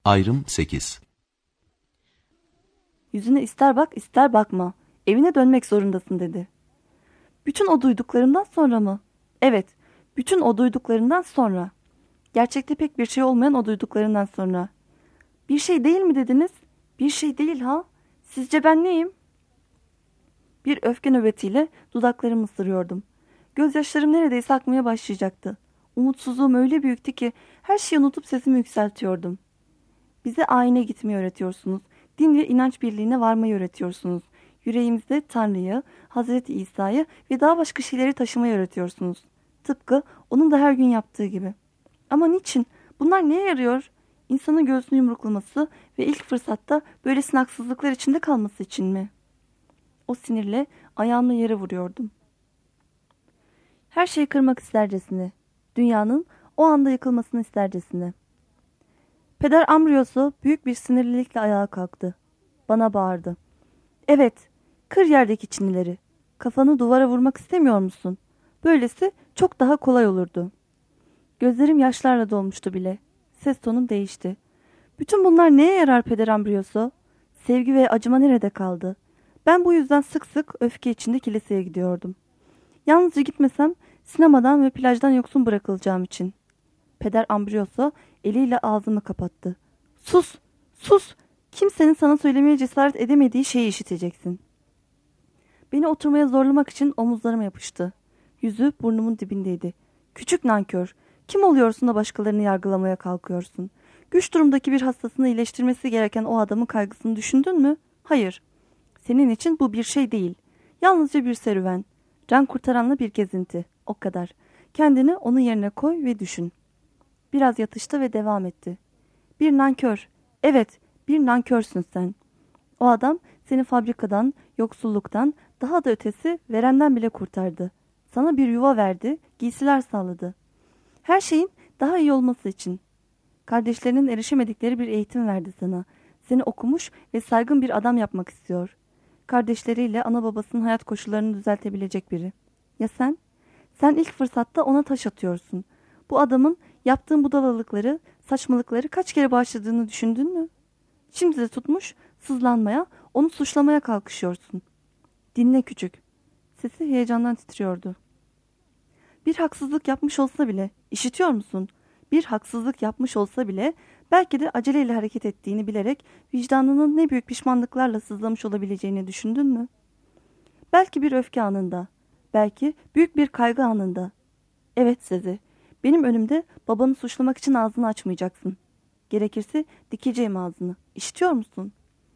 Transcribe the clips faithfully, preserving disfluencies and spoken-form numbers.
Ayrım sekiz. Yüzüne ister bak ister bakma. Evine dönmek zorundasın dedi. Bütün o duyduklarımdan sonra mı? Evet, bütün o duyduklarından sonra. Gerçekte pek bir şey olmayan o duyduklarından sonra. Bir şey değil mi dediniz? Bir şey değil ha? Sizce ben neyim? Bir öfke nöbetiyle dudaklarımı ısırıyordum. Gözyaşlarım neredeyse akmaya başlayacaktı. Umutsuzluğum öyle büyüktü ki her şeyi unutup sesimi yükseltiyordum. Bize ayine gitmeyi öğretiyorsunuz. Din ve inanç birliğine varmayı öğretiyorsunuz. Yüreğimizde Tanrı'yı, Hazreti İsa'yı ve daha başka şeyleri taşımayı öğretiyorsunuz. Tıpkı onun da her gün yaptığı gibi. Ama niçin? Bunlar neye yarıyor? İnsanın göğsünü yumruklaması ve ilk fırsatta böylesine haksızlıklar içinde kalması için mi? O sinirle ayağımla yere vuruyordum. Her şeyi kırmak istercesine. Dünyanın o anda yıkılmasını istercesine. Peder Ambrosio büyük bir sinirlilikle ayağa kalktı. Bana bağırdı. Evet, kır yerdeki çinileri. Kafanı duvara vurmak istemiyor musun? Böylesi çok daha kolay olurdu. Gözlerim yaşlarla dolmuştu bile. Ses tonum değişti. Bütün bunlar neye yarar Peder Ambrosio? Sevgi ve acıma nerede kaldı? Ben bu yüzden sık sık öfke içinde kiliseye gidiyordum. Yalnızca gitmesem sinemadan ve plajdan yoksun bırakılacağım için. Peder Ambrosio eliyle ağzımı kapattı. Sus, sus! Kimsenin sana söylemeye cesaret edemediği şeyi işiteceksin. Beni oturmaya zorlamak için omuzlarıma yapıştı. Yüzü burnumun dibindeydi. Küçük nankör, kim oluyorsun da başkalarını yargılamaya kalkıyorsun? Güç durumdaki bir hastasını iyileştirmesi gereken o adamın kaygısını düşündün mü? Hayır. Senin için bu bir şey değil. Yalnızca bir serüven. Can kurtaranla bir gezinti. O kadar. Kendini onun yerine koy ve düşün. Biraz yatıştı ve devam etti. Bir nankör. Evet, bir nankörsün sen. O adam seni fabrikadan, yoksulluktan, daha da ötesi veremden bile kurtardı. Sana bir yuva verdi, giysiler sağladı. Her şeyin daha iyi olması için. Kardeşlerinin erişemedikleri bir eğitim verdi sana. Seni okumuş ve saygın bir adam yapmak istiyor. Kardeşleriyle ana babasının hayat koşullarını düzeltebilecek biri. Ya sen? Sen ilk fırsatta ona taş atıyorsun. Bu adamın yaptığın budalalıkları, saçmalıkları kaç kere bağışladığını düşündün mü? Şimdi de tutmuş, sızlanmaya, onu suçlamaya kalkışıyorsun. Dinle küçük. Sesi heyecandan titriyordu. Bir haksızlık yapmış olsa bile, işitiyor musun? Bir haksızlık yapmış olsa bile, belki de aceleyle hareket ettiğini bilerek vicdanının ne büyük pişmanlıklarla sızlamış olabileceğini düşündün mü? Belki bir öfke anında, belki büyük bir kaygı anında. Evet Sezi, benim önümde babanı suçlamak için ağzını açmayacaksın. Gerekirse dikeceğim ağzını. İşitiyor musun?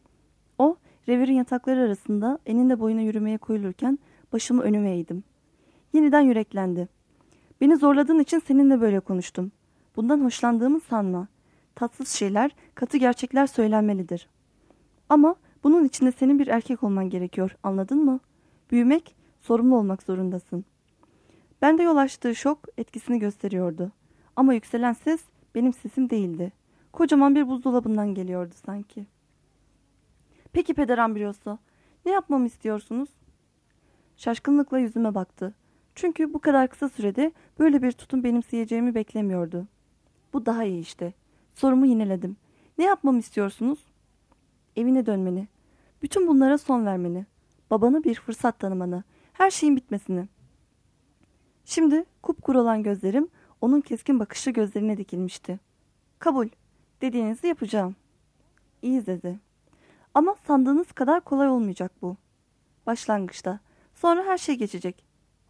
O, revirin yatakları arasında eninde boyuna yürümeye koyulurken başımı önüme eğdim. Yeniden yüreklendi. Beni zorladığın için seninle böyle konuştum. Bundan hoşlandığımı sanma. Tatsız şeyler, katı gerçekler söylenmelidir. Ama bunun için de senin bir erkek olman gerekiyor, anladın mı? Büyümek, sorumlu olmak zorundasın. Bende yol açtığı şok etkisini gösteriyordu. Ama yükselen ses benim sesim değildi. Kocaman bir buzdolabından geliyordu sanki. Peki Peder Ambrosio, ne yapmamı istiyorsunuz? Şaşkınlıkla yüzüme baktı. Çünkü bu kadar kısa sürede böyle bir tutum benimseyeceğimi beklemiyordu. Bu daha iyi işte. Sorumu yineledim. Ne yapmamı istiyorsunuz? Evine dönmeni. Bütün bunlara son vermeni. Babana bir fırsat tanımanı. Her şeyin bitmesini. Şimdi kupkuru olan gözlerim onun keskin bakışlı gözlerine dikilmişti. Kabul. Dediğinizi yapacağım. İyi dedi. Ama sandığınız kadar kolay olmayacak bu. Başlangıçta. Sonra her şey geçecek.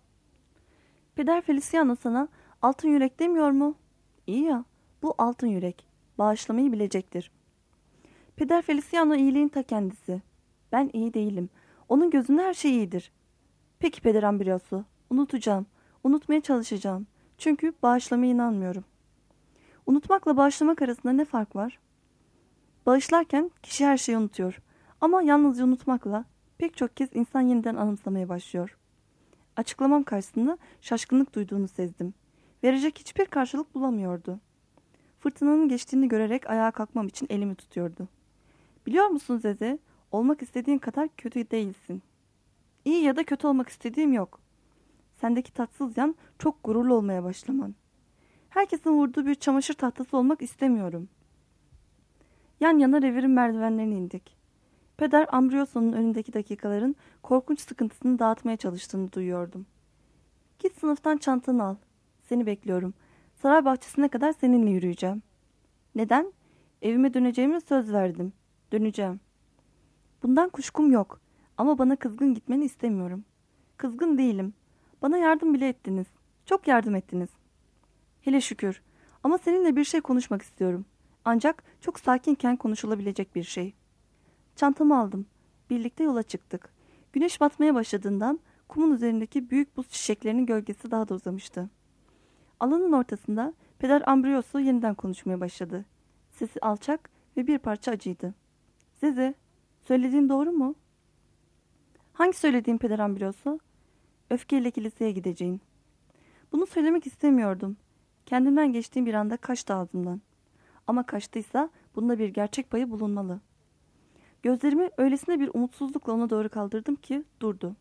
Peder Feliciano sana altın yürek demiyor mu? İyi ya, bu altın yürek. Bağışlamayı bilecektir. Peder Feliciano iyiliğin ta kendisi. Ben iyi değilim. Onun gözünde her şey iyidir. Peki Peder Ambrosio, unutacağım. Unutmaya çalışacağım. Çünkü bağışlamaya inanmıyorum. Unutmakla bağışlamak arasında ne fark var? Bağışlarken kişi her şeyi unutuyor. Ama yalnızca unutmakla pek çok kez insan yeniden anımsamaya başlıyor. Açıklamam karşısında şaşkınlık duyduğunu sezdim. Verecek hiçbir karşılık bulamıyordu. Fırtınanın geçtiğini görerek ayağa kalkmam için elimi tutuyordu. Biliyor musun Zeze, olmak istediğin kadar kötü değilsin. İyi ya da kötü olmak istediğim yok. Sendeki tatsız yan çok gururlu olmaya başlaman. Herkesin vurduğu bir çamaşır tahtası olmak istemiyorum. Yan yana revirin merdivenlerini indik. Peder Ambrioso'nun önündeki dakikaların korkunç sıkıntısını dağıtmaya çalıştığını duyuyordum. Git sınıftan çantanı al. Seni bekliyorum. Saray bahçesine kadar seninle yürüyeceğim. Neden? Evime döneceğime söz verdim. Döneceğim. Bundan kuşkum yok. Ama bana kızgın gitmeni istemiyorum. Kızgın değilim. Bana yardım bile ettiniz. Çok yardım ettiniz. Hele şükür. Ama seninle bir şey konuşmak istiyorum. Ancak çok sakinken konuşulabilecek bir şey. Çantamı aldım. Birlikte yola çıktık. Güneş batmaya başladığından kumun üzerindeki büyük buz çiçeklerinin gölgesi daha da uzamıştı. Alanın ortasında Peder Ambrioso yeniden konuşmaya başladı. Sesi alçak ve bir parça acıydı. Zeze, söylediğin doğru mu? Hangi söylediğin Peder Ambrioso? Öfkeyle kiliseye gideceğin. Bunu söylemek istemiyordum. Kendimden geçtiğim bir anda kaçtı ağzımdan. Ama kaçtıysa bunda bir gerçek payı bulunmalı. Gözlerimi öylesine bir umutsuzlukla ona doğru kaldırdım ki durdu.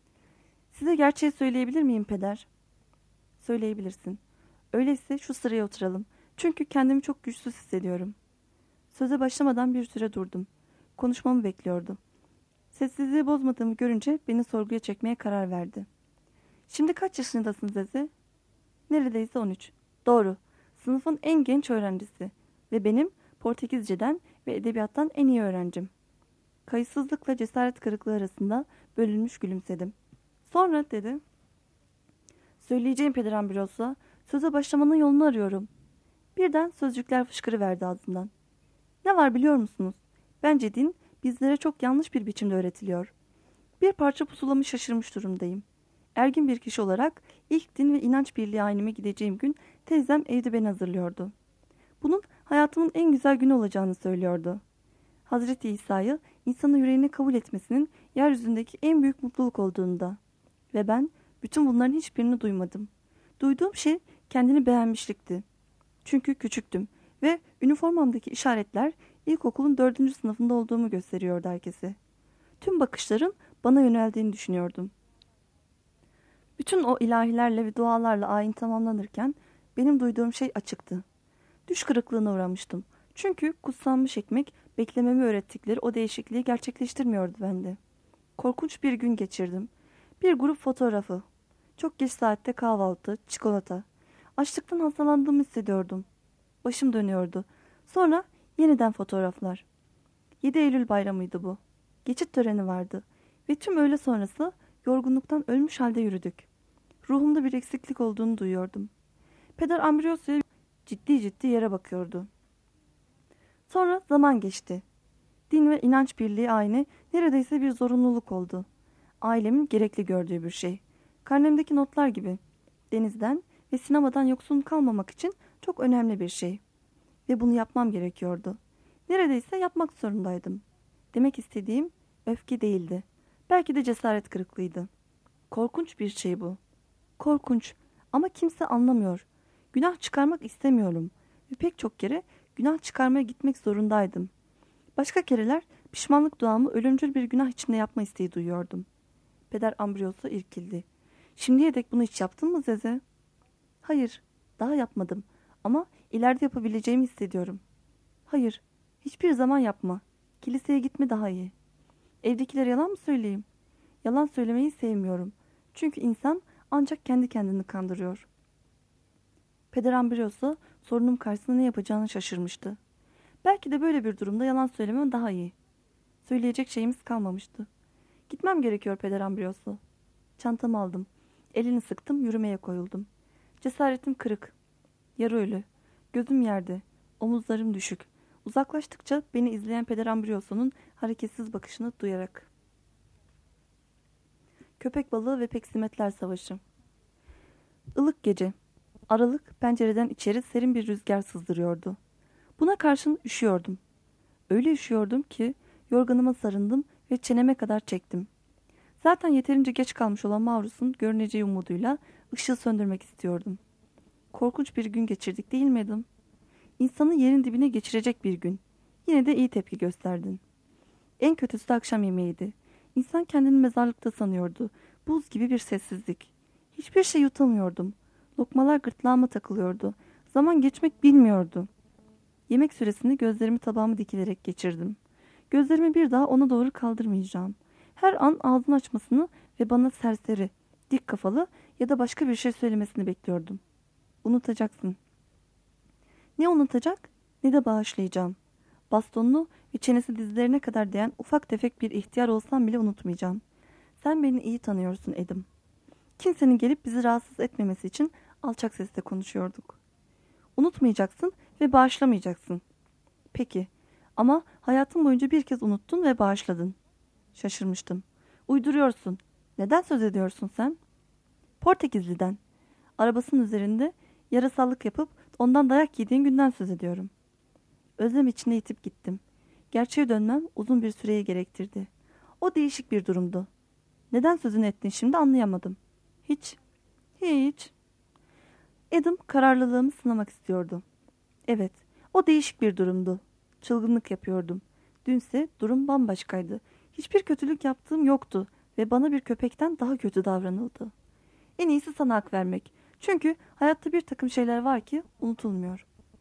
Size gerçeği söyleyebilir miyim peder? Söyleyebilirsin. Öyleyse şu sıraya oturalım. Çünkü kendimi çok güçsüz hissediyorum. Söze başlamadan bir süre durdum. Konuşmamı bekliyordu. Sessizliği bozmadığımı görünce beni sorguya çekmeye karar verdi. Şimdi kaç yaşındasın Zeze? Neredeyse on üç. Doğru. Sınıfın en genç öğrencisi. Ve benim Portekizceden ve edebiyattan en iyi öğrencim. Kayıtsızlıkla cesaret kırıklığı arasında bölünmüş gülümsedim. Sonra dedi. Söyleyeceğim Peder Ambros'a, söze başlamanın yolunu arıyorum. Birden sözcükler fışkırıverdi ağzından. Ne var biliyor musunuz? Bence din bizlere çok yanlış bir biçimde öğretiliyor. Bir parça pusulamı şaşırmış durumdayım. Ergin bir kişi olarak ilk din ve inanç birliği ayinime gideceğim gün teyzem evde beni hazırlıyordu. Bunun hayatımın en güzel günü olacağını söylüyordu. Hazreti İsa'yı insanın yüreğine kabul etmesinin yeryüzündeki en büyük mutluluk olduğunu da. Ve ben bütün bunların hiçbirini duymadım. Duyduğum şey kendini beğenmişlikti. Çünkü küçüktüm ve üniformamdaki işaretler ilkokulun dördüncü sınıfında olduğumu gösteriyordu herkese. Tüm bakışların bana yöneldiğini düşünüyordum. Bütün o ilahilerle ve dualarla ayin tamamlanırken benim duyduğum şey açıktı. Düş kırıklığına uğramıştım. Çünkü kutsanmış ekmek beklememi öğrettikleri o değişikliği gerçekleştirmiyordu bende. Korkunç bir gün geçirdim. Bir grup fotoğrafı. Çok geç saatte kahvaltı, çikolata. Açlıktan hastalandığımı hissediyordum. Başım dönüyordu. Sonra yeniden fotoğraflar. yedi Eylül bayramıydı bu. Geçit töreni vardı. Ve tüm öğle sonrası yorgunluktan ölmüş halde yürüdük. Ruhumda bir eksiklik olduğunu duyuyordum. Peder Ambrioso'ya ciddi ciddi yere bakıyordu. Sonra zaman geçti. Din ve inanç birliği ayini neredeyse bir zorunluluk oldu. Ailemin gerekli gördüğü bir şey. Karnemdeki notlar gibi. Denizden ve sinemadan yoksun kalmamak için çok önemli bir şey. Ve bunu yapmam gerekiyordu. Neredeyse yapmak zorundaydım. Demek istediğim öfke değildi. Belki de cesaret kırıklığıydı. Korkunç bir şey bu. Korkunç ama kimse anlamıyor. Günah çıkarmak istemiyorum. Ve pek çok kere günah çıkarmaya gitmek zorundaydım. Başka kereler pişmanlık duamı ölümcül bir günah içinde yapma isteği duyuyordum. Peder Ambrioso irkildi. Şimdiye dek bunu hiç yaptın mı Zeze? Hayır, daha yapmadım ama ileride yapabileceğimi hissediyorum. Hayır, hiçbir zaman yapma. Kiliseye gitme daha iyi. Evdekilere yalan mı söyleyeyim? Yalan söylemeyi sevmiyorum. Çünkü insan ancak kendi kendini kandırıyor. Peder Ambrioso sorunum karşısında ne yapacağını şaşırmıştı. Belki de böyle bir durumda yalan söylemem daha iyi. Söyleyecek şeyimiz kalmamıştı. Gitmem gerekiyor Peder Ambrioso. Çantamı aldım. Elini sıktım, yürümeye koyuldum. Cesaretim kırık. Yarı ölü. Gözüm yerde. Omuzlarım düşük. Uzaklaştıkça beni izleyen Peder Ambrioso'nun hareketsiz bakışını duyarak. Köpek balığı ve peksimetler savaşı. Ilık gece. Aralık pencereden içeri serin bir rüzgar sızdırıyordu. Buna karşın üşüyordum. Öyle üşüyordum ki yorganıma sarındım ve çeneme kadar çektim. Zaten yeterince geç kalmış olan Mavrus'un görüneceği umuduyla ışığı söndürmek istiyordum. Korkunç bir gün geçirdik değil mi Adam? İnsanı yerin dibine geçirecek bir gün. Yine de iyi tepki gösterdin. En kötüsü de akşam yemeğiydi. İnsan kendini mezarlıkta sanıyordu. Buz gibi bir sessizlik. Hiçbir şey yutamıyordum. Lokmalar gırtlağıma takılıyordu. Zaman geçmek bilmiyordu. Yemek süresini gözlerimi tabağıma dikilerek geçirdim. Gözlerimi bir daha ona doğru kaldırmayacağım. Her an ağzını açmasını ve bana serseri, dik kafalı ya da başka bir şey söylemesini bekliyordum. Unutacaksın. Ne unutacak ne de bağışlayacağım. Bastonlu ve çenesi dizlerine kadar değen ufak tefek bir ihtiyar olsam bile unutmayacağım. Sen beni iyi tanıyorsun Edim. Kimsenin gelip bizi rahatsız etmemesi için alçak sesle konuşuyorduk. Unutmayacaksın ve bağışlamayacaksın. Peki ama hayatın boyunca bir kez unuttun ve bağışladın. Şaşırmıştım. Uyduruyorsun. Neden söz ediyorsun sen? Portekizli'den. Arabasının üzerinde yarasallık yapıp ondan dayak yediğin günden söz ediyorum. Özlem içinde itip gittim. Gerçeğe dönmem uzun bir süreyi gerektirdi. O değişik bir durumdu. Neden sözünü ettin şimdi anlayamadım. Hiç. Hiç. Adam kararlılığımı sınamak istiyordu. Evet, o değişik bir durumdu. Çılgınlık yapıyordum. Dünse durum bambaşkaydı. Hiçbir kötülük yaptığım yoktu ve bana bir köpekten daha kötü davranıldı. En iyisi sana hak vermek. Çünkü hayatta bir takım şeyler var ki unutulmuyor.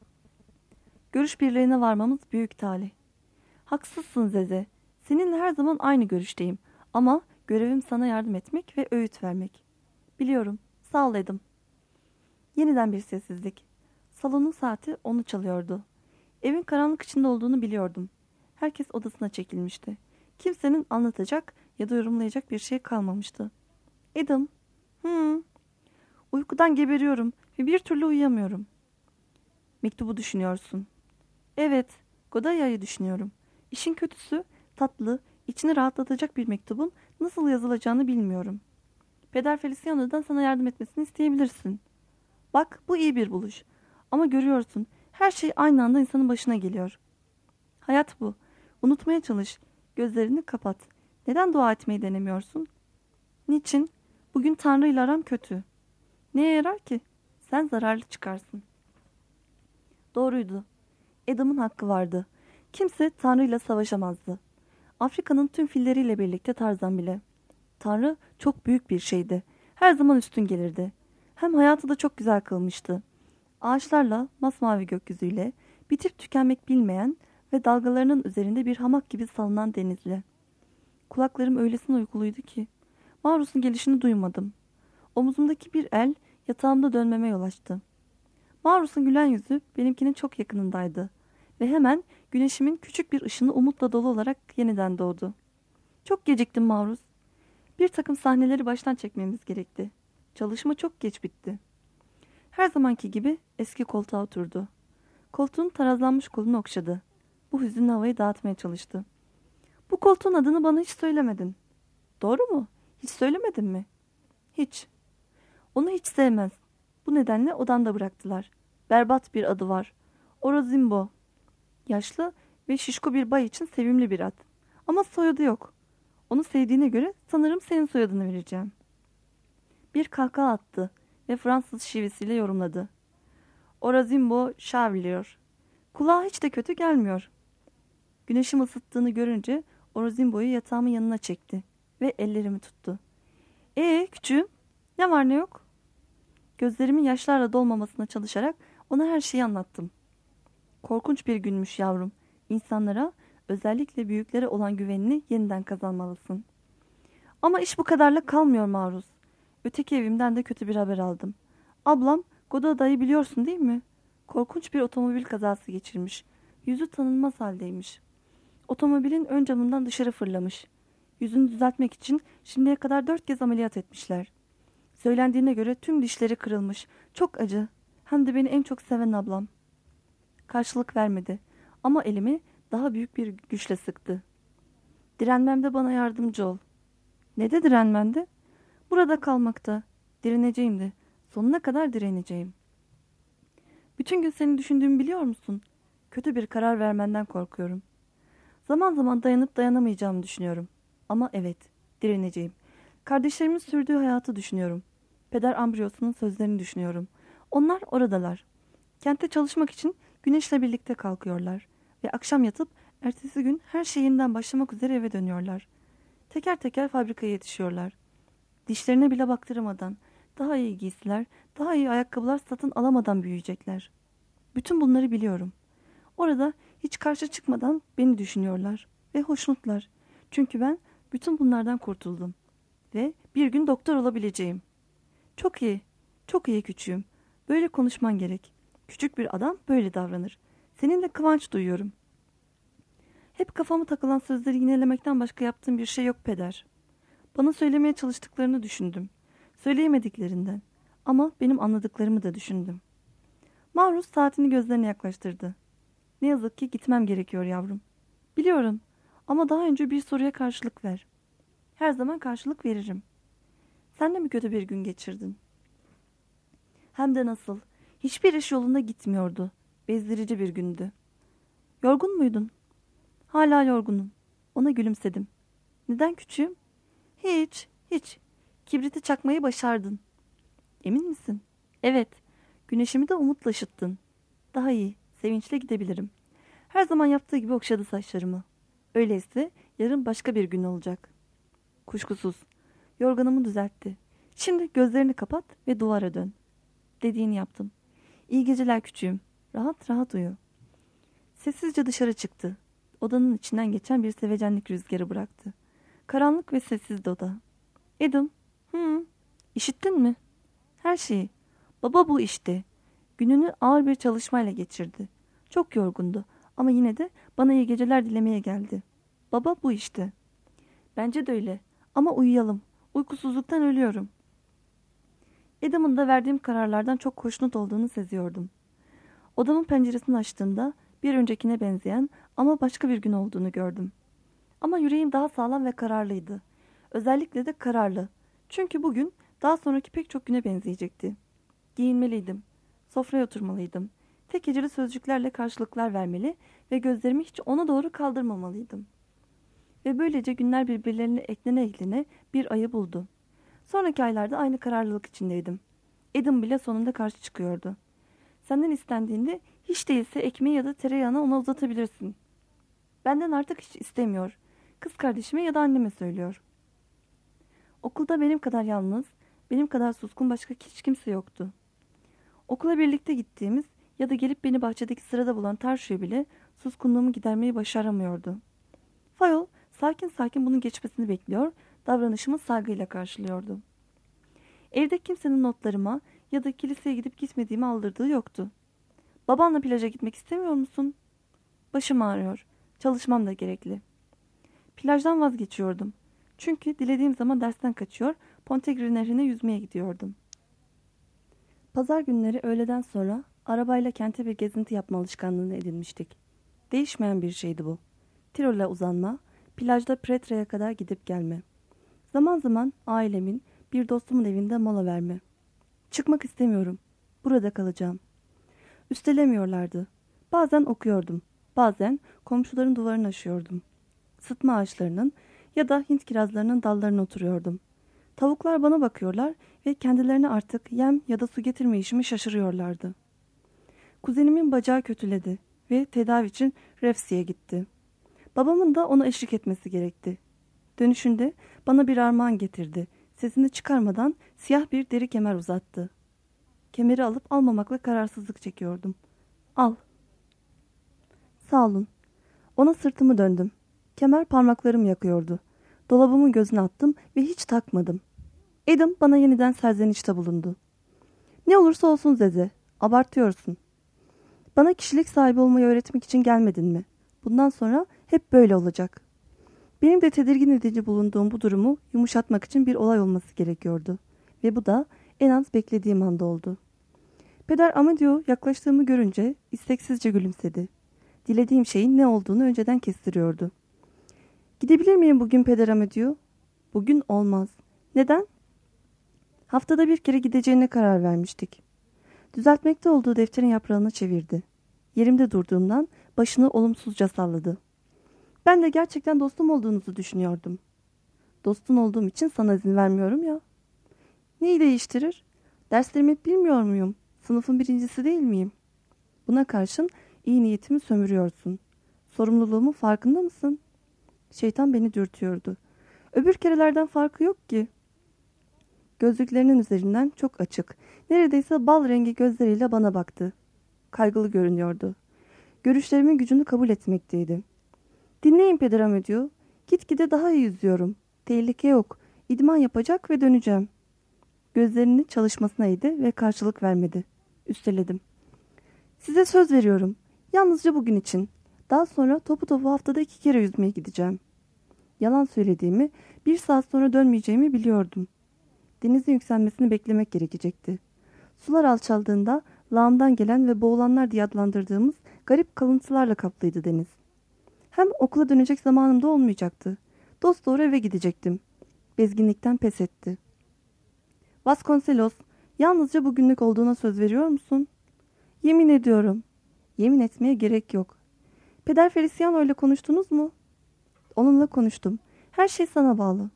Görüş birliğine varmamız büyük talih. Haksızsın Zeze. Seninle her zaman aynı görüşteyim. Ama görevim sana yardım etmek ve öğüt vermek. Biliyorum. Sağ ol Adam. Yeniden bir sessizlik. Salonun saati onu çalıyordu. Evin karanlık içinde olduğunu biliyordum. Herkes odasına çekilmişti. Kimsenin anlatacak ya da yorumlayacak bir şey kalmamıştı. Adam. Hmm. Uykudan geberiyorum ve bir türlü uyuyamıyorum. Mektubu düşünüyorsun. Evet, Godaya'yı düşünüyorum. İşin kötüsü tatlı, içini rahatlatacak bir mektubun nasıl yazılacağını bilmiyorum. Peder Feliciano'dan sana yardım etmesini isteyebilirsin. Bak, bu iyi bir buluş. Ama görüyorsun, her şey aynı anda insanın başına geliyor. Hayat bu. Unutmaya çalış. Gözlerini kapat. Neden dua etmeyi denemiyorsun? Niçin? Bugün Tanrı ile aram kötü. Neye yarar ki? Sen zararlı çıkarsın. Doğruydu. Adam'ın hakkı vardı. Kimse Tanrı ile savaşamazdı. Afrika'nın tüm filleriyle birlikte Tarzan bile. Tanrı çok büyük bir şeydi. Her zaman üstün gelirdi. Hem hayatı da çok güzel kılmıştı. Ağaçlarla, masmavi gökyüzüyle, bitip tükenmek bilmeyen ve dalgalarının üzerinde bir hamak gibi salınan denizle. Kulaklarım öylesine uykuluydu ki, Marus'un gelişini duymadım. Omuzumdaki bir el yatağımda dönmeme yol açtı. Marus'un gülen yüzü benimkinin çok yakınındaydı ve hemen güneşimin küçük bir ışını umutla dolu olarak yeniden doğdu. Çok geciktim Marus. Bir takım sahneleri baştan çekmemiz gerekti. Çalışma çok geç bitti. Her zamanki gibi eski koltuğa oturdu. Koltuğun tarazlanmış kolunu okşadı. Bu hüzünlü havayı dağıtmaya çalıştı. Bu koltuğun adını bana hiç söylemedin. Doğru mu? Hiç söylemedin mi? Hiç. Onu hiç sevmez. Bu nedenle odamda bıraktılar. Berbat bir adı var. Orozimbo. Yaşlı ve şişko bir bay için sevimli bir ad. Ama soyadı yok. Onu sevdiğine göre sanırım senin soyadını vereceğim. Bir kahkaha attı ve Fransız şivesiyle yorumladı. Orozimbo Chevalier. Kulağa hiç de kötü gelmiyor. Güneşim ısıttığını görünce Orozimbo'yu yatağımın yanına çekti ve ellerimi tuttu. Ee küçüğüm, ne var ne yok? Gözlerimin yaşlarla dolmamasına çalışarak ona her şeyi anlattım. Korkunç bir günmüş yavrum. İnsanlara, özellikle büyüklere olan güvenini yeniden kazanmalısın. Ama iş bu kadarla kalmıyor Maruz. Öteki evimden de kötü bir haber aldım. Ablam, Goda'dayı biliyorsun değil mi? Korkunç bir otomobil kazası geçirmiş. Yüzü tanınmaz haldeymiş. Otomobilin ön camından dışarı fırlamış. Yüzünü düzeltmek için şimdiye kadar dört kez ameliyat etmişler. Söylendiğine göre tüm dişleri kırılmış. Çok acı. Hem de beni en çok seven ablam. Karşılık vermedi. Ama elimi daha büyük bir güçle sıktı. Direnmemde bana yardımcı ol. Ne de direnmende? Burada kalmakta. Direneceğim de. Sonuna kadar direneceğim. Bütün gün seni düşündüğümü biliyor musun? Kötü bir karar vermenden korkuyorum. Zaman zaman dayanıp dayanamayacağımı düşünüyorum. Ama evet, direneceğim. Kardeşlerimin sürdüğü hayatı düşünüyorum. Peder Ambros'un sözlerini düşünüyorum. Onlar oradalar. Kentte çalışmak için güneşle birlikte kalkıyorlar. Ve akşam yatıp ertesi gün her şey yeniden başlamak üzere eve dönüyorlar. Teker teker fabrikaya yetişiyorlar. Dişlerine bile baktırmadan, daha iyi giysiler, daha iyi ayakkabılar satın alamadan büyüyecekler. Bütün bunları biliyorum. Orada hiç karşı çıkmadan beni düşünüyorlar ve hoşnutlar. Çünkü ben bütün bunlardan kurtuldum ve bir gün doktor olabileceğim. Çok iyi, çok iyi küçüğüm. Böyle konuşman gerek. Küçük bir adam böyle davranır. Seninle kıvanç duyuyorum. Hep kafama takılan sözleri yinelemekten başka yaptığım bir şey yok peder. Bana söylemeye çalıştıklarını düşündüm. Söyleyemediklerinden. Ama benim anladıklarımı da düşündüm. Maruz saatini gözlerine yaklaştırdı. Ne yazık ki gitmem gerekiyor yavrum. Biliyorum ama daha önce bir soruya karşılık ver. Her zaman karşılık veririm. Sen de mi kötü bir gün geçirdin? Hem de nasıl? Hiçbir iş yolunda gitmiyordu. Bezdirici bir gündü. Yorgun muydun? Hala yorgunum. Ona gülümsedim. Neden küçüğüm? Hiç, hiç. Kibriti çakmayı başardın. Emin misin? Evet. Güneşimi de umutla ışıttın. Daha iyi, sevinçle gidebilirim. Her zaman yaptığı gibi okşadı saçlarımı. Öyleyse yarın başka bir gün olacak. Kuşkusuz. Yorganımı düzeltti. Şimdi gözlerini kapat ve duvara dön. Dediğini yaptım. İyi geceler küçüğüm. Rahat rahat uyu. Sessizce dışarı çıktı. Odanın içinden geçen bir sevecenlik rüzgarı bıraktı. Karanlık ve sessizdi oda. Adam, hı, işittin mi? Her şeyi. Baba bu işte. Gününü ağır bir çalışmayla geçirdi. Çok yorgundu ama yine de bana iyi geceler dilemeye geldi. Baba bu işte. Bence de öyle ama uyuyalım. Uykusuzluktan ölüyorum. Adam'ın da verdiğim kararlardan çok hoşnut olduğunu seziyordum. Odamın penceresini açtığımda bir öncekine benzeyen ama başka bir gün olduğunu gördüm. Ama yüreğim daha sağlam ve kararlıydı. Özellikle de kararlı. Çünkü bugün daha sonraki pek çok güne benzeyecekti. Giyinmeliydim. Sofraya oturmalıydım. Tek heceli sözcüklerle karşılıklar vermeli ve gözlerimi hiç ona doğru kaldırmamalıydım. Ve böylece günler birbirlerine eklene eklene bir ayı buldu. Sonraki aylarda aynı kararlılık içindeydim. Adam bile sonunda karşı çıkıyordu. Senden istendiğinde hiç değilse ekmeği ya da tereyağını ona uzatabilirsin. Benden artık hiç istemiyor. Kız kardeşime ya da anneme söylüyor. Okulda benim kadar yalnız, benim kadar suskun başka hiç kimse yoktu. Okula birlikte gittiğimiz ya da gelip beni bahçedeki sırada bulan Tarşu'ya bile suskunluğumu gidermeyi başaramıyordu. Fayol sakin sakin bunun geçmesini bekliyor, davranışımı saygıyla karşılıyordu. Evde kimsenin notlarıma ya da kiliseye gidip gitmediğimi aldırdığı yoktu. Babanla plaja gitmek istemiyor musun? Başım ağrıyor. Çalışmam da gerekli. Plajdan vazgeçiyordum. Çünkü dilediğim zaman dersten kaçıyor, Pontegri Nehri'ne yüzmeye gidiyordum. Pazar günleri öğleden sonra arabayla kente bir gezinti yapma alışkanlığını edinmiştik. Değişmeyen bir şeydi bu. Tirol'e uzanma, plajda Pretre'ye kadar gidip gelme. Zaman zaman ailemin, bir dostumun evinde mola verme. Çıkmak istemiyorum. Burada kalacağım. Üstelemiyorlardı. Bazen okuyordum. Bazen komşuların duvarını aşıyordum. Sıtma ağaçlarının ya da Hint kirazlarının dallarına oturuyordum. Tavuklar bana bakıyorlar ve kendilerine artık yem ya da su getirme işimi şaşırıyorlardı. Kuzenimin bacağı kötüledi ve tedavi için Refsi'ye gitti. Babamın da ona eşlik etmesi gerekti. Dönüşünde bana bir armağan getirdi. Sesini çıkarmadan siyah bir deri kemer uzattı. Kemeri alıp almamakla kararsızlık çekiyordum. Al. Sağ olun. Ona sırtımı döndüm. Kemer parmaklarım yakıyordu. Dolabımın gözüne attım ve hiç takmadım. Adam bana yeniden serzenişte bulundu. Ne olursa olsun Zeze, abartıyorsun. Bana kişilik sahibi olmayı öğretmek için gelmedin mi? Bundan sonra hep böyle olacak. Benim de tedirgin edici bulunduğum bu durumu yumuşatmak için bir olay olması gerekiyordu. Ve bu da en az beklediğim anda oldu. Peder Amadeo yaklaştığımı görünce isteksizce gülümsedi. Dilediğim şeyin ne olduğunu önceden kestiriyordu. Gidebilir miyim bugün Peder Amadeo? Bugün olmaz. Neden? Haftada bir kere gideceğine karar vermiştik. Düzeltmekte olduğu defterin yaprağını çevirdi. Yerimde durduğumdan başını olumsuzca salladı. Ben de gerçekten dostum olduğunuzu düşünüyordum. Dostun olduğum için sana izin vermiyorum ya. Neyi değiştirir? Derslerimi hep bilmiyor muyum? Sınıfın birincisi değil miyim? Buna karşın iyi niyetimi sömürüyorsun. Sorumluluğumun farkında mısın? Şeytan beni dürtüyordu. Öbür kerelerden farkı yok ki. Gözlüklerinin üzerinden çok açık, neredeyse bal rengi gözleriyle bana baktı. Kaygılı görünüyordu. görüşlerimin gücünü kabul etmekteydi. Dinleyin Peder Amedeo, gitgide daha iyi yüzüyorum. Tehlike yok, idman yapacak ve döneceğim. Gözlerini çalışmasına eğdi ve karşılık vermedi. Üsteledim. Size söz veriyorum, yalnızca bugün için. Daha sonra topu topu haftada iki kere yüzmeye gideceğim. Yalan söylediğimi, bir saat sonra dönmeyeceğimi biliyordum. Denizin yükselmesini beklemek gerekecekti. Sular alçaldığında lağımdan gelen ve boğulanlar diye adlandırdığımız garip kalıntılarla kaplıydı deniz. Hem okula dönecek zamanım da olmayacaktı. Dosdoğru eve gidecektim. Bezginlikten pes etti. Vasconcelos, yalnızca bugünlük olduğuna söz veriyor musun? Yemin ediyorum. Yemin etmeye gerek yok. Peder Feliciano ile konuştunuz mu? Onunla konuştum. Her şey sana bağlı.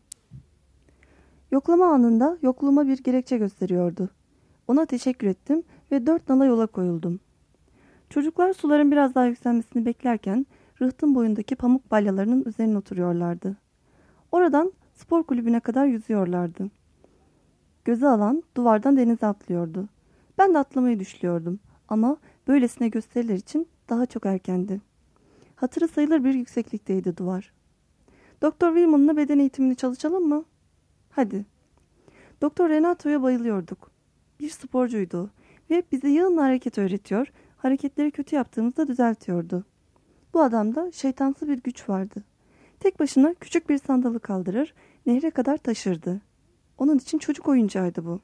Yoklama anında yokluğuma bir gerekçe gösteriyordu. Ona teşekkür ettim ve dört nala yola koyuldum. Çocuklar suların biraz daha yükselmesini beklerken rıhtım boyundaki pamuk balyalarının üzerine oturuyorlardı. Oradan spor kulübüne kadar yüzüyorlardı. Göze alan duvardan denize atlıyordu. Ben de atlamayı düşlüyordum ama böylesine gösteriler için daha çok erkendi. Hatırı sayılır bir yükseklikteydi duvar. Doktor Wilmon'la beden eğitimini çalışalım mı? Hadi. Doktor Renato'ya bayılıyorduk. Bir sporcuydu o ve bize yığınla hareket öğretiyor, hareketleri kötü yaptığımızda düzeltiyordu. Bu adamda şeytansı bir güç vardı. Tek başına küçük bir sandalı kaldırır, nehre kadar taşırdı. Onun için çocuk oyuncağıydı bu.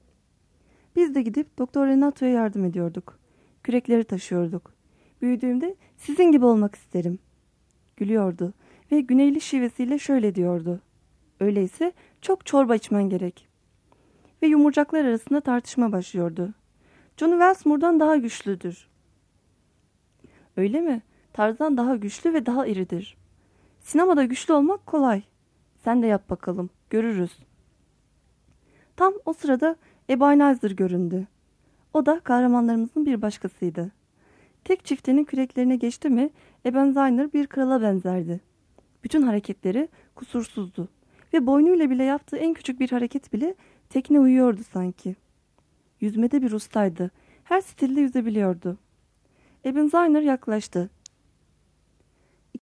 Biz de gidip Doktor Renato'ya yardım ediyorduk. Kürekleri taşıyorduk. Büyüdüğümde sizin gibi olmak isterim. Gülüyordu ve güneyli şivesiyle şöyle diyordu. Öyleyse çok çorba içmen gerek. Ve yumurcaklar arasında tartışma başlıyordu. Johnny Wellsmore'dan daha güçlüdür. Öyle mi? Tarzan daha güçlü ve daha iridir. Sinemada güçlü olmak kolay. Sen de yap bakalım. Görürüz. Tam o sırada Ebenezer göründü. O da kahramanlarımızın bir başkasıydı. Tek çiftenin küreklerine geçti mi Ebenezer bir krala benzerdi. Bütün hareketleri kusursuzdu ve boynuyla bile yaptığı en küçük bir hareket bile tekne uyuyordu sanki. Yüzmede bir ustaydı. Her stilde yüzebiliyordu. Ebenezer yaklaştı.